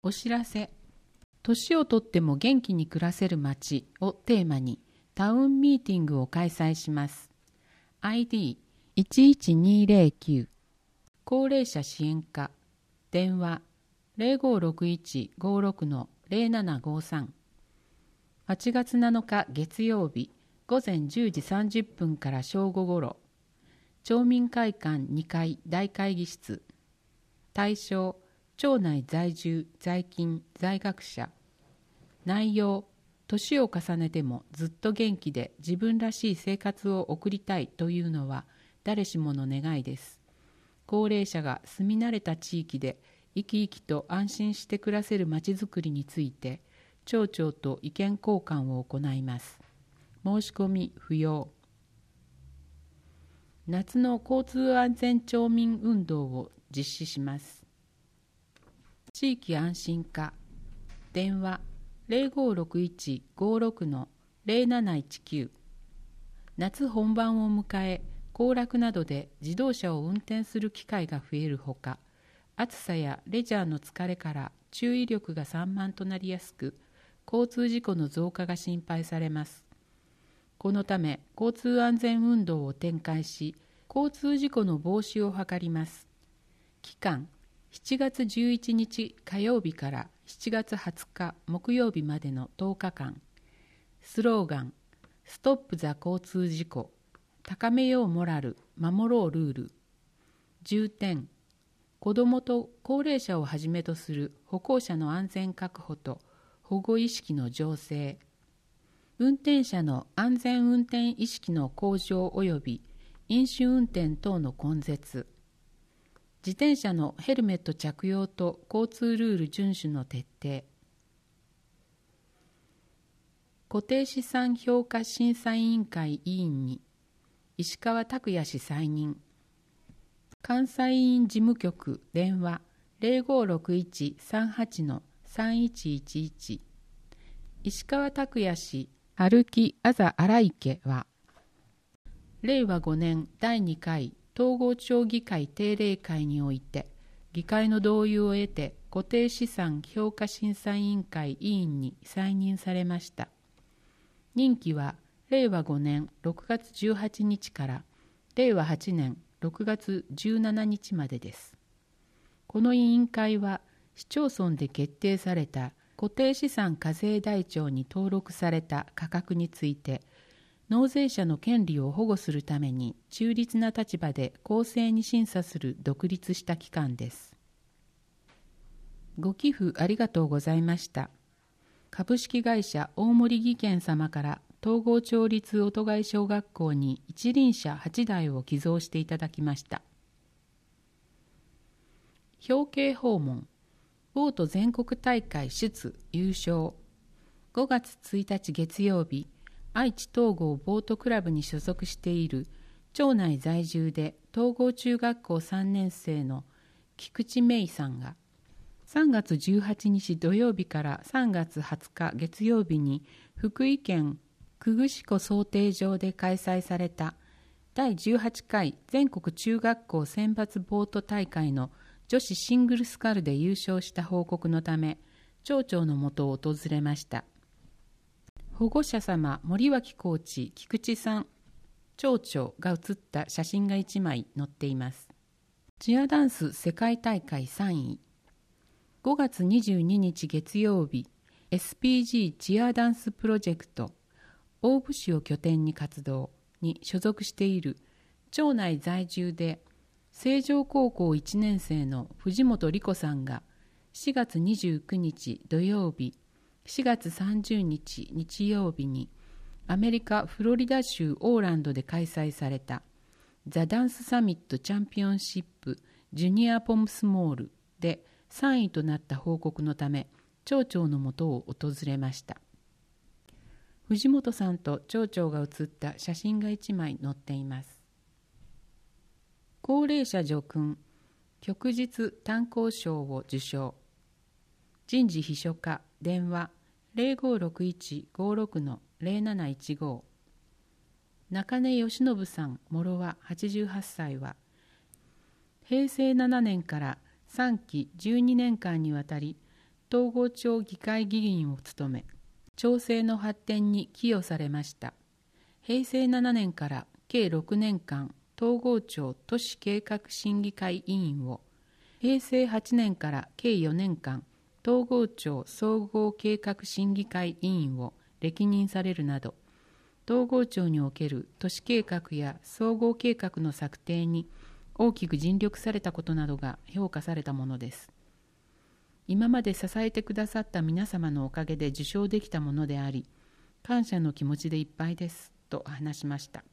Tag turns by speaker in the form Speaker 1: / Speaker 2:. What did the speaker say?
Speaker 1: お知らせ。年をとっても元気に暮らせる街をテーマにタウンミーティングを開催します。ID11209 高齢者支援課電話 056156-0753 8月7日月曜日午前10時30分から正午ごろ町民会館2階大会議室対象町内在住在勤在学者内容年を重ねてもずっと元気で自分らしい生活を送りたいというのは誰しもの願いです。高齢者が住み慣れた地域で生き生きと安心して暮らせるまちづくりについて町長と意見交換を行います。申し込み不要。夏の交通安全町民運動を実施します。地域安心課電話 056156-0719 夏本番を迎え行楽などで自動車を運転する機会が増えるほか暑さやレジャーの疲れから注意力が散漫となりやすく交通事故の増加が心配されます。このため交通安全運動を展開し交通事故の防止を図ります。期間7月11日火曜日から7月20日木曜日までの10日間。スローガンストップ・ザ・交通事故高めようモラル守ろうルール。重点子どもと高齢者をはじめとする歩行者の安全確保と保護意識の醸成。運転者の安全運転意識の向上及び飲酒運転等の根絶。自転車のヘルメット着用と交通ルール遵守の徹底。固定資産評価審査委員会委員に石川拓也氏再任。関西委員事務局電話 056138-3111 石川拓也氏歩きあざ荒池は令和5年第2回統合町議会定例会において議会の同意を得て固定資産評価審査委員会委員に再任されました。任期は令和5年6月18日から令和8年6月17日までです。この委員会は市町村で決定された固定資産課税台帳に登録された価格について納税者の権利を保護するために中立な立場で公正に審査する独立した機関です。ご寄付ありがとうございました。株式会社大森義賢様から東郷町立音貝小学校に一輪車8台を寄贈していただきました。表敬訪問ボート全国大会出優勝。5月1日月曜日愛知東郷ボートクラブに所属している町内在住で東郷中学校3年生の菊池芽衣さんが3月18日土曜日から3月20日月曜日に福井県久久子漕艇場で開催された第18回全国中学校選抜ボート大会の女子シングルスカルで優勝した報告のため町長のもとを訪れました。保護者様森脇コーチ菊池さん町長が写った写真が1枚載っています。チアダンス世界大会3位。5月22日月曜日 SPG チアダンスプロジェクト大府市を拠点に活動に所属している町内在住で成城高校1年生の藤本理子さんが4月29日土曜日4月30日日曜日にアメリカ・フロリダ州オーランドで開催されたザ・ダンスサミットチャンピオンシップジュニアポムスモールで3位となった報告のため町長のもとを訪れました。藤本さんと町長が写った写真が1枚載っています。高齢者叙勲旭日炭鉱賞を受賞。人事秘書課電話 056156-0715 中根義信さん諸は88歳は平成7年から3期12年間にわたり東郷町議会議員を務め、町政の発展に寄与されました。平成7年から計6年間、東郷町都市計画審議会委員を、平成8年から計4年間、東郷町総合計画審議会委員を歴任されるなど、東郷町における都市計画や総合計画の策定に大きく尽力されたことなどが評価されたものです。今まで支えてくださった皆様のおかげで受賞できたものであり、感謝の気持ちでいっぱいですと話しました。